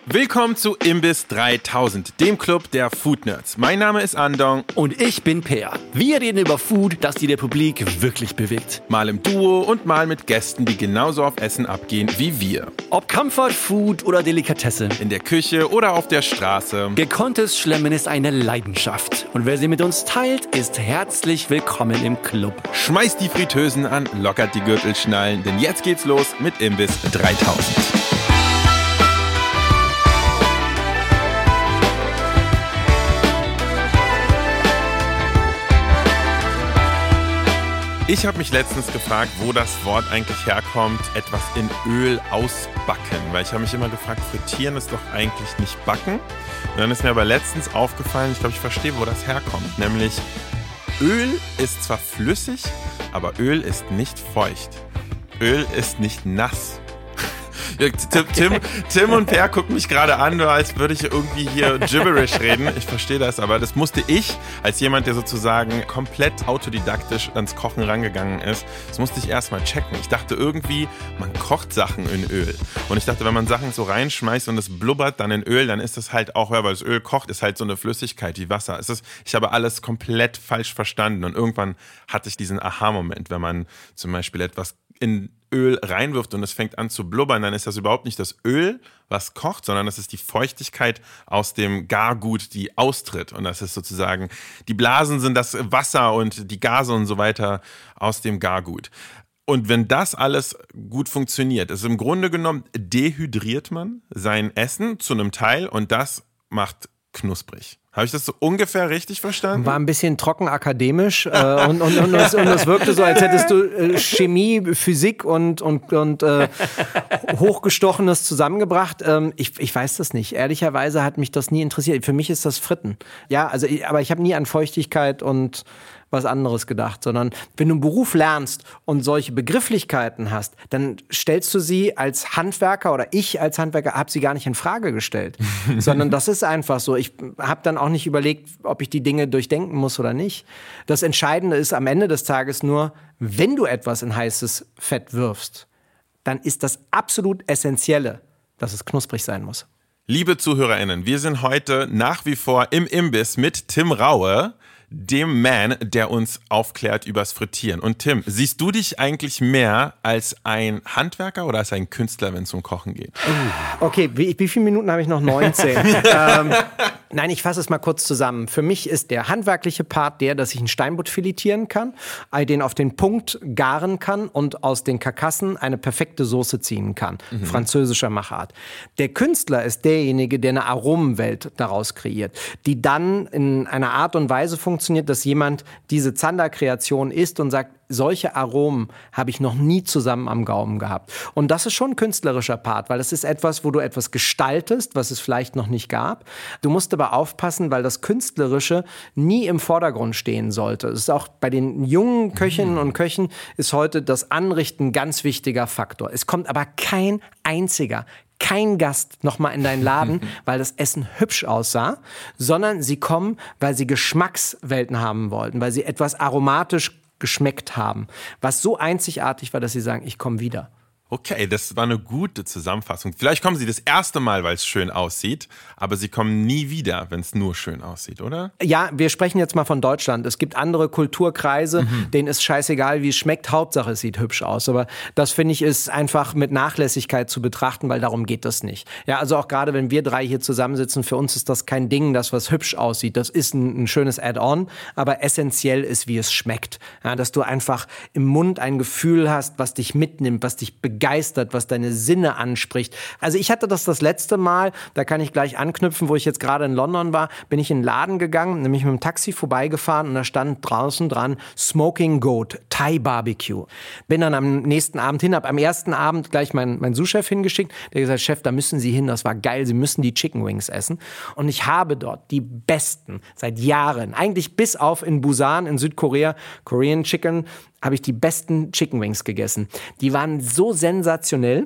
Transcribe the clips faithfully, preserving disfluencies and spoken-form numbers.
Willkommen zu Imbiss dreitausend, dem Club der Food Nerds. Mein Name ist Andong. Und ich bin Peer. Wir reden über Food, das die Republik wirklich bewegt. Mal im Duo und mal mit Gästen, die genauso auf Essen abgehen wie wir. Ob Comfort Food oder Delikatesse. In der Küche oder auf der Straße. Gekonntes Schlemmen ist eine Leidenschaft. Und wer sie mit uns teilt, ist herzlich willkommen im Club. Schmeißt die Fritteusen an, lockert die Gürtelschnallen, denn jetzt geht's los mit Imbiss dreitausend. Ich habe mich letztens gefragt, wo das Wort eigentlich herkommt, etwas in Öl ausbacken. Weil ich habe mich immer gefragt, frittieren ist doch eigentlich nicht backen. Und dann ist mir aber letztens aufgefallen, ich glaube, ich verstehe, wo das herkommt. Nämlich, Öl ist zwar flüssig, aber Öl ist nicht feucht. Öl ist nicht nass. Tim, Tim, Tim und Per gucken mich gerade an, nur als würde ich irgendwie hier gibberish reden. Ich verstehe das, aber das musste ich, als jemand, der sozusagen komplett autodidaktisch ans Kochen rangegangen ist, das musste ich erstmal checken. Ich dachte irgendwie, man kocht Sachen in Öl. Und ich dachte, wenn man Sachen so reinschmeißt und es blubbert dann in Öl, dann ist das halt auch, ja, weil das Öl kocht, ist halt so eine Flüssigkeit wie Wasser. Es ist, ich habe alles komplett falsch verstanden und irgendwann hatte ich diesen Aha-Moment, wenn man zum Beispiel etwas in Öl reinwirft und es fängt an zu blubbern, dann ist das überhaupt nicht das Öl, was kocht, sondern das ist die Feuchtigkeit aus dem Gargut, die austritt. Und das ist sozusagen, die Blasen sind das Wasser und die Gase und so weiter aus dem Gargut. Und wenn das alles gut funktioniert, ist im Grunde genommen, dehydriert man sein Essen zu einem Teil und das macht knusprig. Habe ich das so ungefähr richtig verstanden? War ein bisschen trocken akademisch äh, und, und, und, es, und es wirkte so, als hättest du äh, Chemie, Physik und, und, und äh, Hochgestochenes zusammengebracht. Ähm, ich, ich weiß das nicht. Ehrlicherweise hat mich das nie interessiert. Für mich ist das Fritten. Ja, also, aber ich habe nie an Feuchtigkeit und was anderes gedacht, sondern wenn du einen Beruf lernst und solche Begrifflichkeiten hast, dann stellst du sie als Handwerker oder ich als Handwerker habe sie gar nicht in Frage gestellt, sondern das ist einfach so. Ich habe dann auch nicht überlegt, ob ich die Dinge durchdenken muss oder nicht. Das Entscheidende ist am Ende des Tages nur, wenn du etwas in heißes Fett wirfst, dann ist das absolut Essentielle, dass es knusprig sein muss. Liebe ZuhörerInnen, wir sind heute nach wie vor im Imbiss mit Tim Raue, dem Man, der uns aufklärt übers Frittieren. Und Tim, siehst du dich eigentlich mehr als ein Handwerker oder als ein Künstler, wenn es um Kochen geht? Okay, wie, wie viele Minuten habe ich noch? neunzehn. ähm, nein, ich fasse es mal kurz zusammen. Für mich ist der handwerkliche Part der, dass ich einen Steinbutt filetieren kann, den auf den Punkt garen kann und aus den Karkassen eine perfekte Soße ziehen kann. Mhm. Französischer Machart. Der Künstler ist derjenige, der eine Aromenwelt daraus kreiert, die dann in einer Art und Weise funktioniert, funktioniert, dass jemand diese Zander-Kreation isst und sagt, solche Aromen habe ich noch nie zusammen am Gaumen gehabt. Und das ist schon ein künstlerischer Part, weil das ist etwas, wo du etwas gestaltest, was es vielleicht noch nicht gab. Du musst aber aufpassen, weil das Künstlerische nie im Vordergrund stehen sollte. Es ist auch bei den jungen Köchinnen und Köchen ist heute das Anrichten ein ganz wichtiger Faktor. Es kommt aber kein einziger kein Gast nochmal in deinen Laden, weil das Essen hübsch aussah, sondern sie kommen, weil sie Geschmackswelten haben wollten, weil sie etwas aromatisch geschmeckt haben, was so einzigartig war, dass sie sagen, ich komme wieder. Okay, das war eine gute Zusammenfassung. Vielleicht kommen Sie das erste Mal, weil es schön aussieht, aber Sie kommen nie wieder, wenn es nur schön aussieht, oder? Ja, wir sprechen jetzt mal von Deutschland. Es gibt andere Kulturkreise, mhm. denen ist scheißegal, wie es schmeckt. Hauptsache, es sieht hübsch aus. Aber das, finde ich, ist einfach mit Nachlässigkeit zu betrachten, weil darum geht das nicht. Ja, also auch gerade, wenn wir drei hier zusammensitzen, für uns ist das kein Ding, das was hübsch aussieht. Das ist ein, ein schönes Add-on, aber essentiell ist, wie es schmeckt. Ja, dass du einfach im Mund ein Gefühl hast, was dich mitnimmt, was dich begeistert. begeistert, was deine Sinne anspricht. Also ich hatte das das letzte Mal, da kann ich gleich anknüpfen, wo ich jetzt gerade in London war, bin ich in den Laden gegangen, nämlich mit dem Taxi vorbeigefahren und da stand draußen dran Smoking Goat, Thai Barbecue. Bin dann am nächsten Abend hin, habe am ersten Abend gleich meinen mein Sous-Chef hingeschickt, der gesagt, Chef, da müssen Sie hin, das war geil, Sie müssen die Chicken Wings essen. Und ich habe dort die besten, seit Jahren, eigentlich bis auf in Busan in Südkorea, Korean Chicken, habe ich die besten Chicken Wings gegessen. Die waren so sensationell.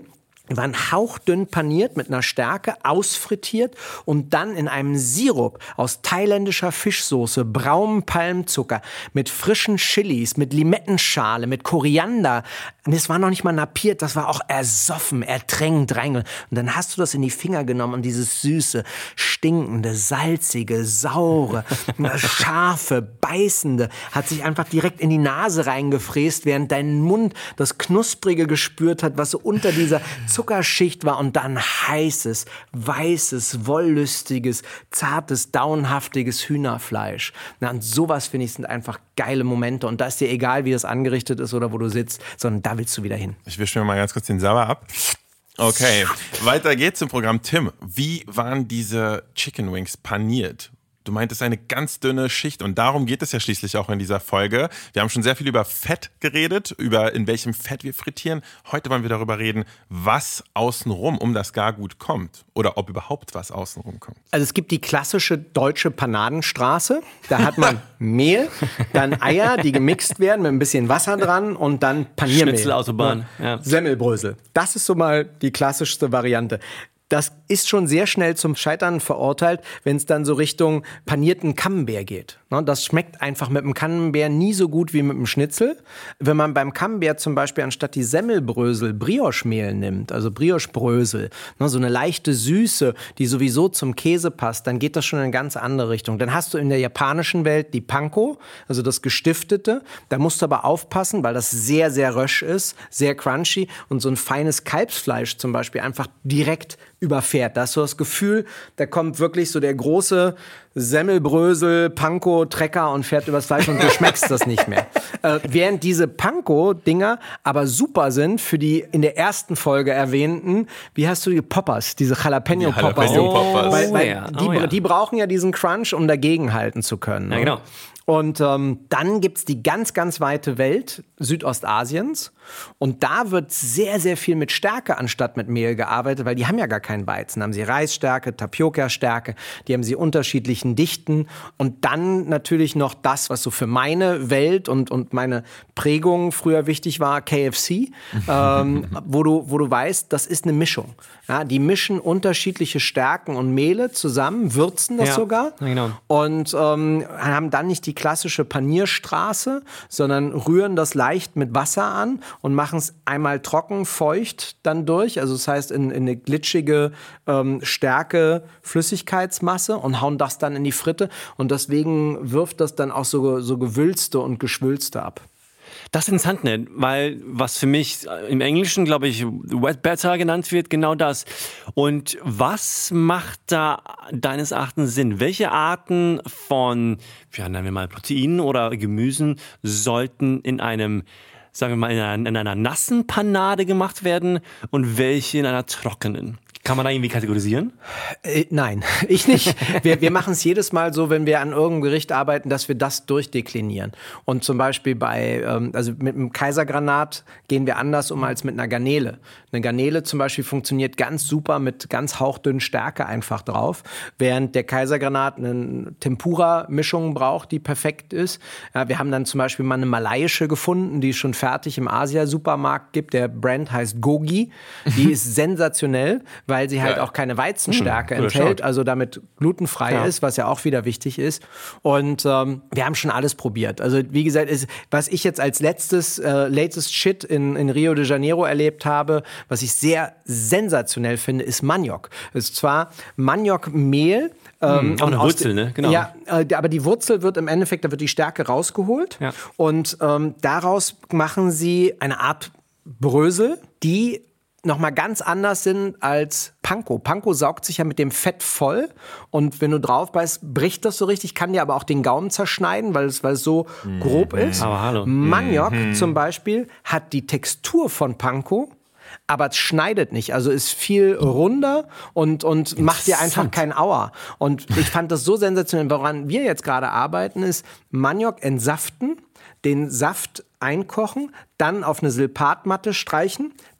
Die waren hauchdünn paniert mit einer Stärke, ausfrittiert und dann in einem Sirup aus thailändischer Fischsoße, braunem Palmzucker, mit frischen Chilis, mit Limettenschale, mit Koriander. Und das war noch nicht mal napiert, das war auch ersoffen, ertränkt rein. Und dann hast du das in die Finger genommen und dieses süße, stinkende, salzige, saure, scharfe, beißende hat sich einfach direkt in die Nase reingefräst, während dein Mund das Knusprige gespürt hat, was so unter dieser Zuckerschicht war und dann heißes, weißes, wollüstiges, zartes, daunenhaftiges Hühnerfleisch. Na, und sowas, finde ich, sind einfach geile Momente. Und da ist dir egal, wie das angerichtet ist oder wo du sitzt, sondern da willst du wieder hin. Ich wische mir mal ganz kurz den Sauer ab. Okay, weiter geht's im Programm. Tim, wie waren diese Chicken Wings paniert? Du meintest eine ganz dünne Schicht und darum geht es ja schließlich auch in dieser Folge. Wir haben schon sehr viel über Fett geredet, über in welchem Fett wir frittieren. Heute wollen wir darüber reden, was außenrum um das Gargut kommt oder ob überhaupt was außenrum kommt. Also es gibt die klassische deutsche Panadenstraße. Da hat man Mehl, dann Eier, die gemixt werden mit ein bisschen Wasser dran und dann Paniermehl. Schnitzelautobahn. Ja. Semmelbrösel. Das ist so mal die klassischste Variante. Das ist schon sehr schnell zum Scheitern verurteilt, wenn es dann so Richtung panierten Camembert geht. Das schmeckt einfach mit dem Camembert nie so gut wie mit dem Schnitzel. Wenn man beim Camembert zum Beispiel anstatt die Semmelbrösel Brioche-Mehl nimmt, also Brioche-Brösel, so eine leichte Süße, die sowieso zum Käse passt, dann geht das schon in eine ganz andere Richtung. Dann hast du in der japanischen Welt die Panko, also das Gestiftete. Da musst du aber aufpassen, weil das sehr, sehr rösch ist, sehr crunchy und so ein feines Kalbsfleisch zum Beispiel einfach direkt überfährt. Da hast du das Gefühl, da kommt wirklich so der große Semmelbrösel, Panko, Trecker und fährt übers Fleisch und du schmeckst das nicht mehr. Äh, während diese Panko-Dinger aber super sind für die in der ersten Folge erwähnten, wie hast du die Poppers, diese Jalapeno-Poppers? Die Jalapeno-Poppers. Weil, weil ja. die, Oh, ja. die brauchen ja diesen Crunch, um dagegenhalten zu können. Ja, genau. Und ähm, dann gibt's die ganz, ganz weite Welt Südostasiens. Und da wird sehr, sehr viel mit Stärke anstatt mit Mehl gearbeitet, weil die haben ja gar keinen Weizen. Da haben sie Reisstärke, Tapioca-Stärke, die haben sie unterschiedlichen Dichten. Und dann natürlich noch das, was so für meine Welt und, und meine Prägung früher wichtig war, K F C, ähm, wo du, wo du weißt, das ist eine Mischung. Ja, die mischen unterschiedliche Stärken und Mehle zusammen, würzen das Ja, sogar. ja, genau. Und ähm, haben dann nicht die klassische Panierstraße, sondern rühren das leicht mit Wasser an und machen es einmal trocken, feucht dann durch. Also das heißt in, in eine glitschige ähm, Stärke Flüssigkeitsmasse und hauen das dann in die Fritte. Und deswegen wirft das dann auch so, so Gewülste und Geschwülste ab. Das ist interessant, ne? Weil was für mich im Englischen, glaube ich, Wet Batter genannt wird, genau das. Und was macht da deines Erachtens Sinn? Welche Arten von, ja, nennen wir mal Proteinen oder Gemüsen sollten in einem, sagen wir mal, in einer, in einer nassen Panade gemacht werden und welche in einer trockenen? Kann man da irgendwie kategorisieren? Äh, nein, ich nicht. Wir, wir machen es jedes Mal so, wenn wir an irgendeinem Gericht arbeiten, dass wir das durchdeklinieren. Und zum Beispiel bei, ähm, also mit einem Kaisergranat gehen wir anders um als mit einer Garnele. Eine Garnele zum Beispiel funktioniert ganz super mit ganz hauchdünnen Stärke einfach drauf, während der Kaisergranat eine Tempura-Mischung braucht, die perfekt ist. Ja, wir haben dann zum Beispiel mal eine malaiische gefunden, die es schon fertig im Asia-Supermarkt gibt. Der Brand heißt Gogi. Die ist sensationell, weil sie halt Ja. auch keine Weizenstärke Hm, enthält, schaut. also damit glutenfrei Ja. ist, was ja auch wieder wichtig ist. Und ähm, wir haben schon alles probiert. Also wie gesagt, ist, was ich jetzt als letztes, äh, latest Shit in, in Rio de Janeiro erlebt habe, was ich sehr sensationell finde, ist Maniok. Es ist zwar Maniokmehl. Ähm, auch eine und aus Wurzel, de- ne? Genau. Ja, äh, aber die Wurzel wird im Endeffekt, da wird die Stärke rausgeholt. Ja. Und ähm, daraus machen sie eine Art Brösel, die nochmal ganz anders sind als Panko. Panko saugt sich ja mit dem Fett voll und wenn du drauf beißt, bricht das so richtig, kann dir aber auch den Gaumen zerschneiden, weil es, weil es so grob ist. Aber hallo. Maniok zum Beispiel hat die Textur von Panko, aber es schneidet nicht. Also ist viel runder und, und macht dir einfach kein Aua. Und ich fand das so sensationell. Woran wir jetzt gerade arbeiten, ist Maniok entsaften, den Saft einkochen, dann auf eine Silpatmatte streichen,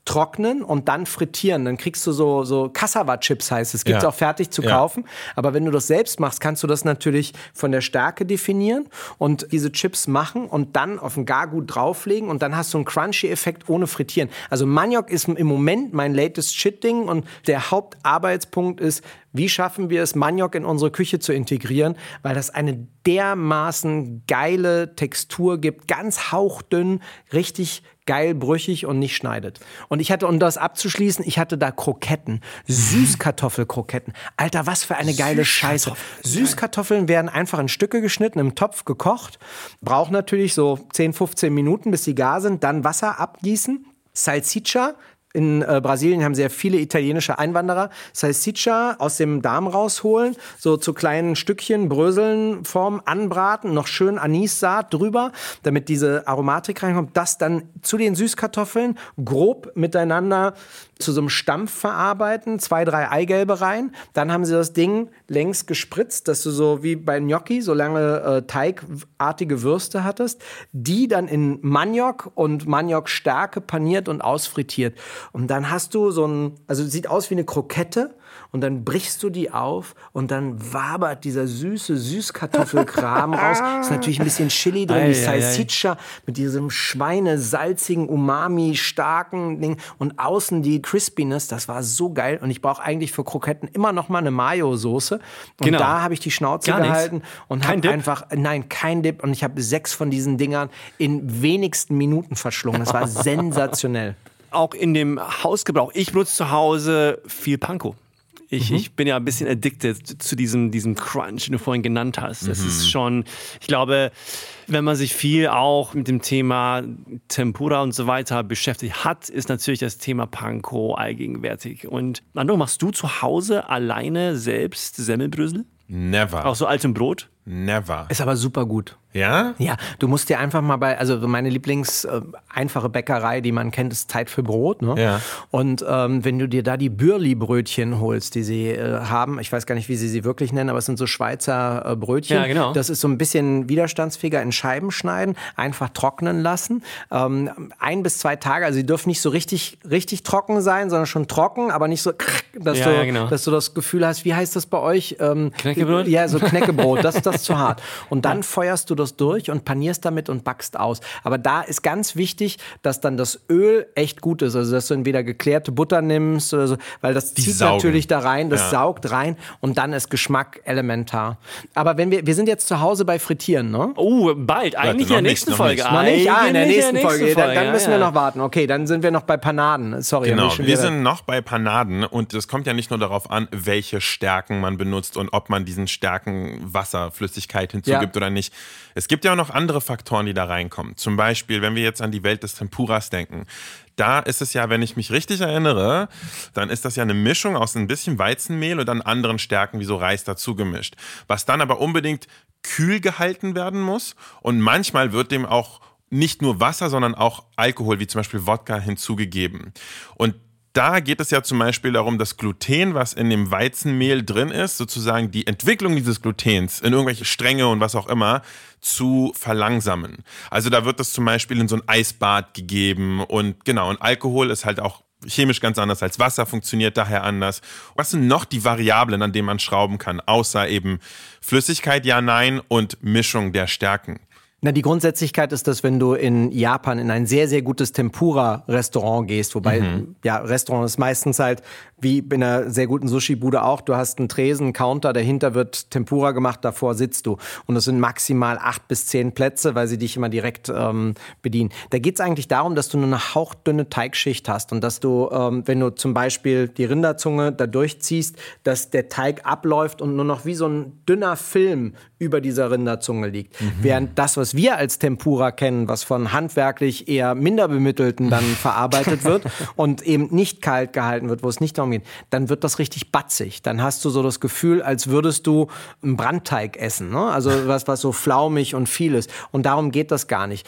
trocknen und dann frittieren. Dann kriegst du so, so Cassava-Chips, heißt es. Gibt es Ja. auch fertig zu Ja. kaufen. Aber wenn du das selbst machst, kannst du das natürlich von der Stärke definieren und diese Chips machen und dann auf ein Gargut drauflegen und dann hast du einen Crunchy-Effekt ohne Frittieren. Also Maniok ist im Moment mein latest Shit-Ding und der Hauptarbeitspunkt ist, wie schaffen wir es, Maniok in unsere Küche zu integrieren, weil das eine dermaßen geile Textur gibt, ganz hauchdünn, richtig geil brüchig und nicht schneidet. Und ich hatte, um das abzuschließen, ich hatte da Kroketten, Süßkartoffelkroketten. Alter, was für eine geile Scheiße. Süßkartoffeln werden einfach in Stücke geschnitten, im Topf gekocht, braucht natürlich so zehn, fünfzehn Minuten, bis sie gar sind, dann Wasser abgießen, Salsiccia. In äh, Brasilien haben sehr viele italienische Einwanderer. Salsiccia aus dem Darm rausholen, so zu kleinen Stückchen, Bröseln, Form anbraten, noch schön Anissaat drüber, damit diese Aromatik reinkommt. Das dann zu den Süßkartoffeln grob miteinander zu so einem Stampf verarbeiten, zwei, drei Eigelbe rein. Dann haben sie das Ding längs gespritzt, dass du so wie bei Gnocchi so lange äh, teigartige Würste hattest. Die dann in Maniok und Maniokstärke paniert und ausfrittiert. Und dann hast du so ein, also sieht aus wie eine Krokette und dann brichst du die auf und dann wabert dieser süße Süßkartoffelkram raus. Ist natürlich ein bisschen Chili drin, die Salsiccia mit diesem schweinesalzigen, umami-starken Ding und außen die Crispiness. Das war so geil und ich brauche eigentlich für Kroketten immer noch mal eine Mayo-Soße. Und Genau. da habe ich die Schnauze Gar gehalten nichts. und Kein habe Dip? einfach, nein, kein Dip und ich habe sechs von diesen Dingern in wenigsten Minuten verschlungen. Das war sensationell. Auch in dem Hausgebrauch. Ich benutze zu Hause viel Panko. Ich, Mhm. ich bin ja ein bisschen addicted zu diesem, diesem Crunch, den du vorhin genannt hast. Das Mhm. ist schon, ich glaube, wenn man sich viel auch mit dem Thema Tempura und so weiter beschäftigt hat, ist natürlich das Thema Panko allgegenwärtig. Und Nando, machst du zu Hause alleine selbst Semmelbrösel? Never. Aus so altem Brot? Never. Ist aber super gut. Ja? Ja, du musst dir einfach mal bei, also meine Lieblings äh, einfache Bäckerei, die man kennt, ist Zeit für Brot. Ne? Ja. Und ähm, wenn du dir da die Bürli-Brötchen holst, die sie äh, haben, ich weiß gar nicht, wie sie sie wirklich nennen, aber es sind so Schweizer äh, Brötchen. Ja, genau. Das ist so ein bisschen widerstandsfähiger, in Scheiben schneiden, einfach trocknen lassen. Ähm, ein bis zwei Tage, also sie dürfen nicht so richtig, richtig trocken sein, sondern schon trocken, aber nicht so, dass, Ja, du, ja, genau. dass du das Gefühl hast, wie heißt das bei euch? Ähm, Knäckebrot? Ja, so Knäckebrot, das, das ist zu hart. Und dann feuerst du das durch und panierst damit und backst aus. Aber da ist ganz wichtig, dass dann das Öl echt gut ist. Also, dass du entweder geklärte Butter nimmst oder so, weil das Die zieht saugen. natürlich da rein, das Ja. saugt rein und dann ist Geschmack elementar. Aber wenn wir, wir sind jetzt zu Hause bei Frittieren, ne? Oh, bald. Eigentlich noch in der nicht, nächsten noch Folge. nicht. Noch nicht? Ja, in der Eigentlich nächsten Folge. Dann, dann ja, müssen ja. wir noch warten. Okay, dann sind wir noch bei Panaden. Sorry. Genau, hab ich schon wir wieder- sind noch bei Panaden und es kommt ja nicht nur darauf an, welche Stärken man benutzt und ob man diesen Stärken Wasserflüssigkeit hinzugibt Ja. oder nicht. Es gibt ja auch noch andere Faktoren, die da reinkommen. Zum Beispiel, wenn wir jetzt an die Welt des Tempuras denken. Da ist es ja, wenn ich mich richtig erinnere, dann ist das ja eine Mischung aus ein bisschen Weizenmehl und dann anderen Stärken wie so Reis dazu gemischt. Was dann aber unbedingt kühl gehalten werden muss und manchmal wird dem auch nicht nur Wasser, sondern auch Alkohol, wie zum Beispiel Wodka, hinzugegeben. Und da geht es ja zum Beispiel darum, das Gluten, was in dem Weizenmehl drin ist, sozusagen die Entwicklung dieses Glutens in irgendwelche Stränge und was auch immer zu verlangsamen. Also da wird das zum Beispiel in so ein Eisbad gegeben und genau, und Alkohol ist halt auch chemisch ganz anders als Wasser, funktioniert daher anders. Was sind noch die Variablen, an denen man schrauben kann, außer eben Flüssigkeit, ja, nein und Mischung der Stärken? Na, die Grundsätzlichkeit ist, dass wenn du in Japan in ein sehr, sehr gutes Tempura-Restaurant gehst, wobei, Mhm. ja, Restaurant ist meistens halt, wie in einer sehr guten Sushi-Bude auch, du hast einen Tresen, einen Counter, dahinter wird Tempura gemacht, davor sitzt du. Und es sind maximal acht bis zehn Plätze, weil sie dich immer direkt ähm, bedienen. Da geht es eigentlich darum, dass du nur eine hauchdünne Teigschicht hast und dass du, ähm, wenn du zum Beispiel die Rinderzunge da durchziehst, dass der Teig abläuft und nur noch wie so ein dünner Film über dieser Rinderzunge liegt. Mhm. Während das, was wir als Tempura kennen, was von handwerklich eher minder Bemittelten dann verarbeitet wird und eben nicht kalt gehalten wird, wo es nicht darum geht, dann wird das richtig batzig. Dann hast du so das Gefühl, als würdest du einen Brandteig essen, ne? Also was, was so flaumig und viel ist. Und darum geht das gar nicht.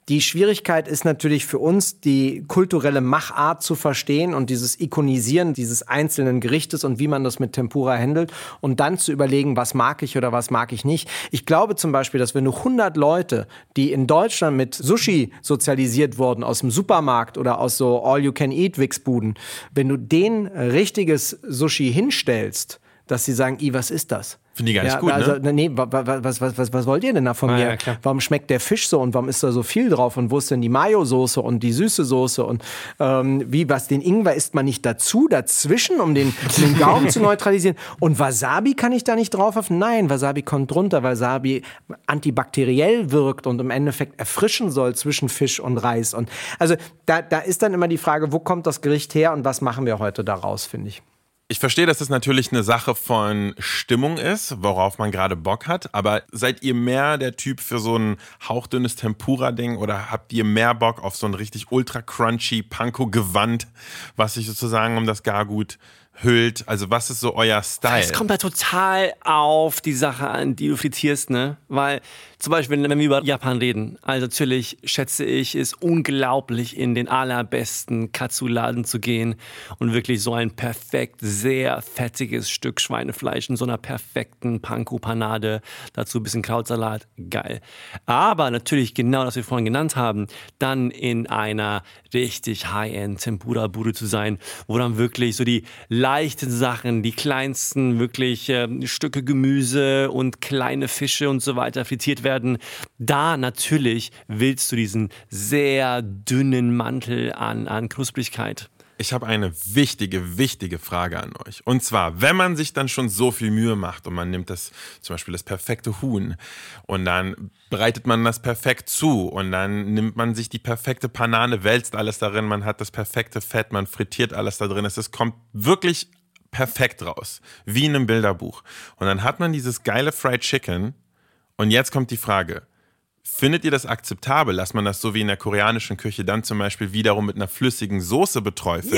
Die Schwierigkeit ist natürlich für uns, die kulturelle Machart zu verstehen und dieses Ikonisieren dieses einzelnen Gerichtes und wie man das mit Tempura handelt und dann zu überlegen, was mag ich oder was mag ich nicht. Ich glaube zum Beispiel, dass wenn du hundert Leute, die in Deutschland mit Sushi sozialisiert wurden, aus dem Supermarkt oder aus so All-You-Can-Eat-Wichsbuden, wenn du denen richtiges Sushi hinstellst, dass sie sagen, i, was ist das? Finde ich gar nicht ja, gut, also, ne? Nee, was, was, was, was wollt ihr denn da von ah, mir? Ja, warum schmeckt der Fisch so und warum ist da so viel drauf und wo ist denn die Mayo-Soße und die süße Soße und ähm, wie, was, den Ingwer isst man nicht dazu, dazwischen, um den, um den Gaumen zu neutralisieren und Wasabi kann ich da nicht drauf auf? Nein, Wasabi kommt drunter, weil Wasabi antibakteriell wirkt und im Endeffekt erfrischen soll zwischen Fisch und Reis und also da, da ist dann immer die Frage, wo kommt das Gericht her und was machen wir heute daraus, finde ich. Ich verstehe, dass das natürlich eine Sache von Stimmung ist, worauf man gerade Bock hat, aber seid ihr mehr der Typ für so ein hauchdünnes Tempura-Ding oder habt ihr mehr Bock auf so ein richtig ultra crunchy Panko-Gewand, was sich sozusagen um das Gargut hüllt? Also was ist so euer Style? Es kommt da total auf die Sache an, die du frittierst, ne? Weil zum Beispiel, wenn wir über Japan reden, also natürlich schätze ich es unglaublich, in den allerbesten Katsu-Laden zu gehen und wirklich so ein perfekt, sehr fettiges Stück Schweinefleisch in so einer perfekten Panko-Panade, dazu ein bisschen Krautsalat, geil. Aber natürlich genau, das wir vorhin genannt haben, dann in einer richtig High-End-Tempura-Bude zu sein, wo dann wirklich so die leichten Sachen, die kleinsten wirklich äh, Stücke Gemüse und kleine Fische und so weiter frittiert werden. Da natürlich willst du diesen sehr dünnen Mantel an, an Knusprigkeit. Ich habe eine wichtige, wichtige Frage an euch. Und zwar, wenn man sich dann schon so viel Mühe macht und man nimmt das, zum Beispiel das perfekte Huhn und dann bereitet man das perfekt zu und dann nimmt man sich die perfekte Panade, wälzt alles darin, man hat das perfekte Fett, man frittiert alles da drin. Es kommt wirklich perfekt raus, wie in einem Bilderbuch. Und dann hat man dieses geile Fried Chicken und jetzt kommt die Frage, findet ihr das akzeptabel, dass man das so wie in der koreanischen Küche dann zum Beispiel wiederum mit einer flüssigen Soße beträufelt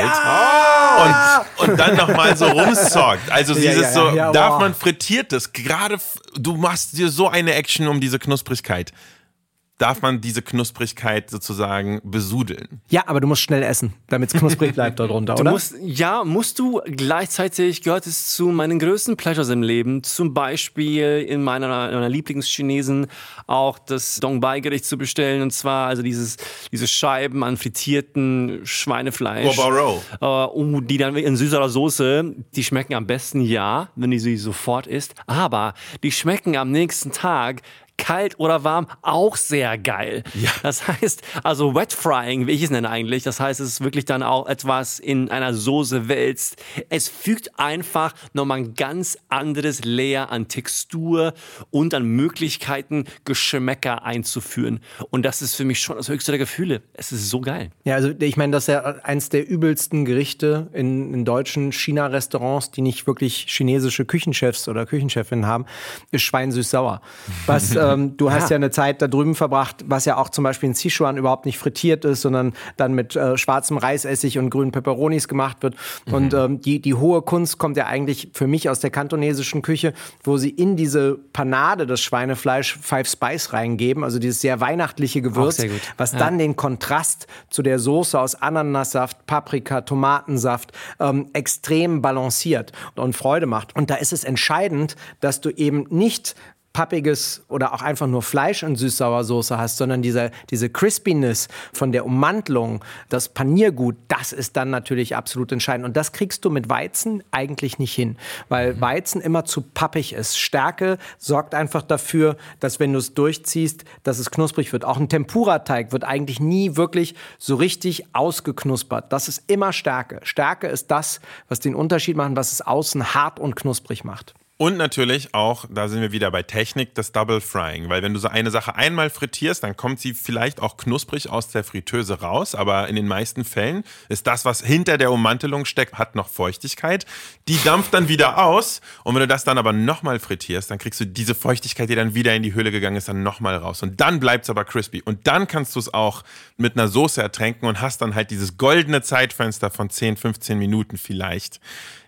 Ja! und, und dann nochmal so rumsorgt? Also Ja, dieses ja, ja, so, ja, darf wow. man frittiertes, gerade f- du machst dir so eine Action um diese Knusprigkeit. Darf man diese Knusprigkeit sozusagen besudeln? Ja, aber du musst schnell essen, damit es knusprig bleibt darunter, Du oder? musst, ja, musst du. Gleichzeitig gehört es zu meinen größten Pleasures im Leben. Zum Beispiel in meiner, meiner Lieblingschinesen auch das Dongbei-Gericht zu bestellen. Und zwar also dieses, diese Scheiben an frittierten Schweinefleisch. Guo Äh, oh, die dann in süßer Soße, die schmecken am besten, ja, wenn du sie sofort isst. Aber die schmecken am nächsten Tag kalt oder warm, auch sehr geil. Ja. Das heißt, also Wet Frying, wie ich es nenne eigentlich, das heißt, es ist wirklich dann auch etwas in einer Soße wälzt. Es fügt einfach nochmal ein ganz anderes Layer an Textur und an Möglichkeiten, Geschmäcker einzuführen. Und das ist für mich schon das höchste der Gefühle. Es ist so geil. Ja, also ich meine, das ist ja eins der übelsten Gerichte in, in deutschen China-Restaurants, die nicht wirklich chinesische Küchenchefs oder Küchenchefinnen haben, ist Schwein süß-sauer. Was ähm, du hast ja. ja eine Zeit da drüben verbracht, was ja auch zum Beispiel in Sichuan überhaupt nicht frittiert ist, sondern dann mit äh, schwarzem Reisessig und grünen Peperonis gemacht wird. Mhm. Und ähm, die, die hohe Kunst kommt ja eigentlich für mich aus der kantonesischen Küche, wo sie in diese Panade das Schweinefleisch Five Spice reingeben, also dieses sehr weihnachtliche Gewürz, sehr gut. was Ja. dann den Kontrast zu der Soße aus Ananassaft, Paprika, Tomatensaft ähm, extrem balanciert und Freude macht. Und da ist es entscheidend, dass du eben nicht pappiges oder auch einfach nur Fleisch in Süß-Sauer-Soße hast, sondern diese, diese Crispiness von der Ummantelung, das Paniergut, das ist dann natürlich absolut entscheidend. Und das kriegst du mit Weizen eigentlich nicht hin, weil Weizen immer zu pappig ist. Stärke sorgt einfach dafür, dass wenn du es durchziehst, dass es knusprig wird. Auch ein Tempura-Teig wird eigentlich nie wirklich so richtig ausgeknuspert. Das ist immer Stärke. Stärke ist das, was den Unterschied macht, was es außen hart und knusprig macht. Und natürlich auch, da sind wir wieder bei Technik, das Double Frying. Weil wenn du so eine Sache einmal frittierst, dann kommt sie vielleicht auch knusprig aus der Fritteuse raus. Aber in den meisten Fällen ist das, was hinter der Ummantelung steckt, hat noch Feuchtigkeit. Die dampft dann wieder aus. Und wenn du das dann aber nochmal frittierst, dann kriegst du diese Feuchtigkeit, die dann wieder in die Hülle gegangen ist, dann nochmal raus. Und dann bleibt es aber crispy. Und dann kannst du es auch mit einer Soße ertränken und hast dann halt dieses goldene Zeitfenster von zehn, fünfzehn Minuten vielleicht,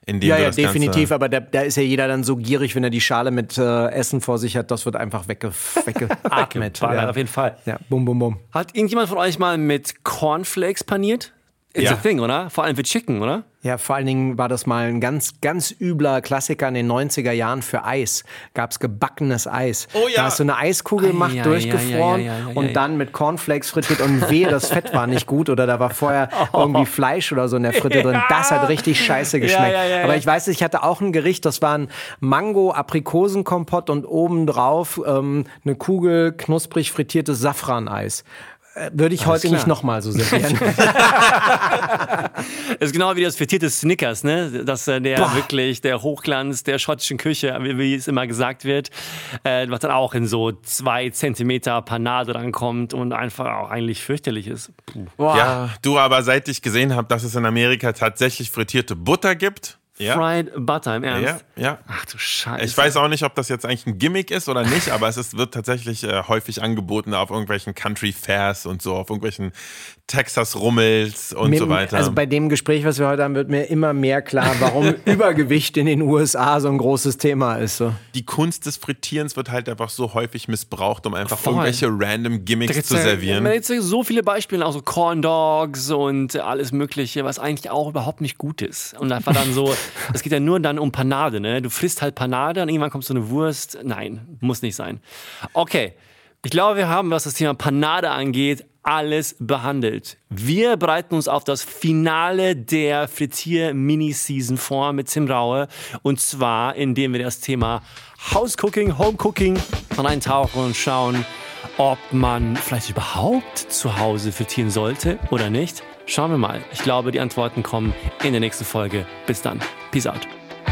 in dem Ja, du ja, das definitiv, Ganze... aber da, da ist ja jeder dann so gierig, wenn er die Schale mit äh, Essen vor sich hat, das wird einfach wegge weggeatmet. Ja, auf jeden Fall. Ja, bum, bum, bum. Hat irgendjemand von euch mal mit Cornflakes paniert? It's Ja. a thing, oder? Vor allem für Chicken, oder? Ja, vor allen Dingen war das mal ein ganz, ganz übler Klassiker in den neunziger Jahren für Eis. Gab's gebackenes Eis. Oh ja. Da hast du eine Eiskugel gemacht, ja, durchgefroren ja, ja, ja, ja, und ja. dann mit Cornflakes frittiert und wehe, das Fett war nicht gut oder da war vorher irgendwie Fleisch oder so in der Fritte drin. Das hat richtig scheiße geschmeckt. Ja, ja, ja, Aber ja. ich weiß, ich hatte auch ein Gericht, das war ein Mango-Aprikosenkompott und obendrauf ähm, eine Kugel knusprig frittiertes Safraneis. Äh, Würde ich heute klar. nicht nochmal so servieren. Das ist genau wie das frittierte Snickers, ne? Das äh, der wirklich der Hochglanz der schottischen Küche, wie, wie es immer gesagt wird, äh, was dann auch in so zwei Zentimeter Panade rankommt und einfach auch eigentlich fürchterlich ist. Puh. Ja, du, aber seit ich gesehen habe, dass es in Amerika tatsächlich frittierte Butter gibt... Ja. Fried Butter, im Ernst? Ja, ja. Ach du Scheiße. Ich weiß auch nicht, ob das jetzt eigentlich ein Gimmick ist oder nicht, aber es ist, wird tatsächlich äh, häufig angeboten auf irgendwelchen Country Fairs und so, auf irgendwelchen Texas Rummels und Mir- so weiter. Also bei dem Gespräch, was wir heute haben, wird mir immer mehr klar, warum Übergewicht in den U S A so ein großes Thema ist. So. Die Kunst des Frittierens wird halt einfach so häufig missbraucht, um einfach Voll. irgendwelche random Gimmicks gibt's zu ja- servieren. Man hat jetzt so viele Beispiele, auch so Corn Dogs und alles Mögliche, was eigentlich auch überhaupt nicht gut ist. Und einfach dann so, es geht ja nur dann um Panade, ne? Du frisst halt Panade und irgendwann kommt so eine Wurst. Nein, muss nicht sein. Okay, ich glaube, wir haben, was das Thema Panade angeht, alles behandelt. Wir bereiten uns auf das Finale der Frittier-Mini-Season vor mit Tim Raue. Und zwar, indem wir das Thema House-Cooking, Home-Cooking reintauchen und schauen, ob man vielleicht überhaupt zu Hause frittieren sollte oder nicht. Schauen wir mal. Ich glaube, die Antworten kommen in der nächsten Folge. Bis dann. Peace out.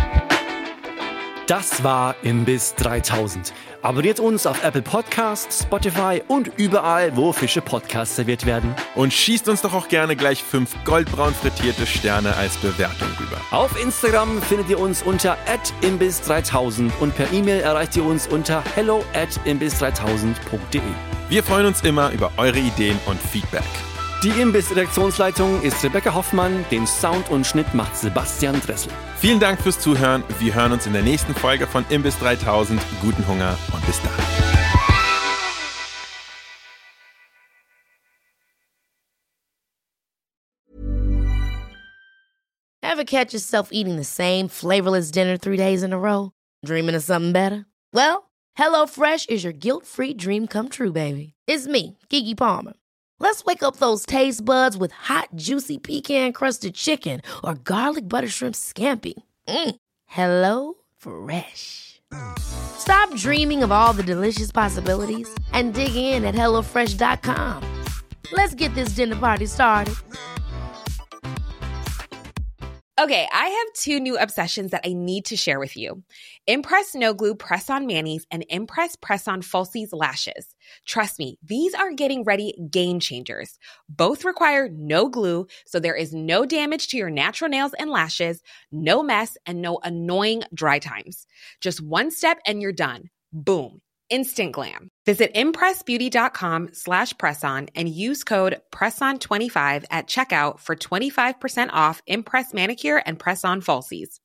Das war Imbiss dreitausend. Abonniert uns auf Apple Podcasts, Spotify und überall, wo frische Podcasts serviert werden. Und schießt uns doch auch gerne gleich fünf goldbraun frittierte Sterne als Bewertung rüber. Auf Instagram findet ihr uns unter at imbiss dreitausend und per E-Mail erreicht ihr uns unter hello at imbiss dreitausend punkt de. Wir freuen uns immer über eure Ideen und Feedback. Die Imbiss-Redaktionsleitung ist Rebecca Hoffmann, den Sound und Schnitt macht Sebastian Dressel. Vielen Dank fürs Zuhören. Wir hören uns in der nächsten Folge von Imbiss dreitausend. Guten Hunger und bis dahin. Ever catch yourself eating the same flavorless dinner three days in a row? Dreaming of something better? Well, HelloFresh is your guilt-free dream come true, baby. It's me, Keke Palmer. Let's wake up those taste buds with hot, juicy pecan-crusted chicken or garlic butter shrimp scampi. Mm. Hello Fresh. Stop dreaming of all the delicious possibilities and dig in at hello fresh dot com. Let's get this dinner party started. Okay, I have two new obsessions that I need to share with you. Impress No Glue Press-On Manis and Impress Press-On Falsies Lashes. Trust me, these are getting ready game changers. Both require no glue, so there is no damage to your natural nails and lashes, no mess, and no annoying dry times. Just one step and you're done. Boom. Instant glam. Visit impressbeauty.com slash presson and use code presson twenty-five at checkout for twenty-five percent off Impress Manicure and Press-On Falsies.